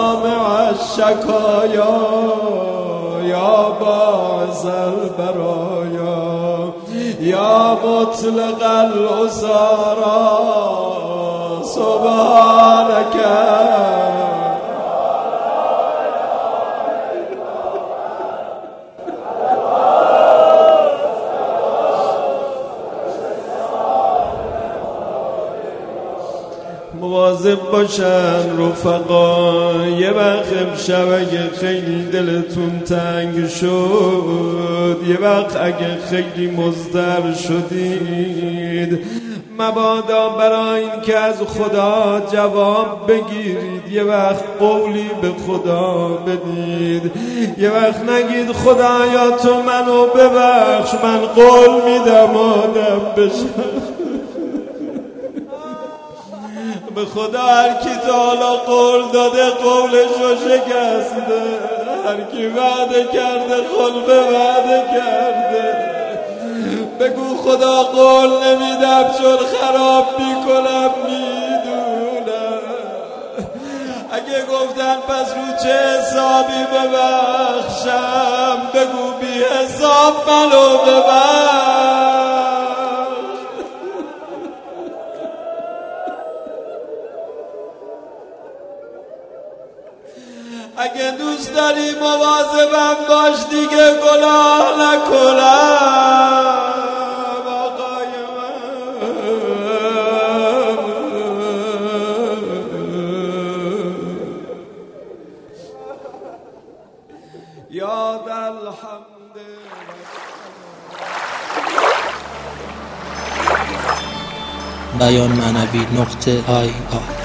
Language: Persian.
سامع الشکایا یا باعث البرایا یا مطلق الاسارا سبحانك مواظب باشن رفقا. یه وقت امشب اگه خیلی دلتون تنگ شد، یه وقت اگه خیلی مضطر شدید، مبادا برای این که از خدا جواب بگیرید یه وقت قولی به خدا بدید. یه وقت نگید خدایا تو منو ببخش، من قول میدم آدم بشم. به خدا هر کی تا حالا قول داده قولشو شکسته، هر کی وعده کرده خلف وعده کرده. بگو خدا قول نمیدم چون خراب میکنم میدونم. اگه گفتن پس رو چه حسابی ببخشم، بگو بی حساب منو ببخش. اگه دوست داری مواظبم باش دیگه گناه نکنم آقای من. یاد الحمد بیانمعنوی.ir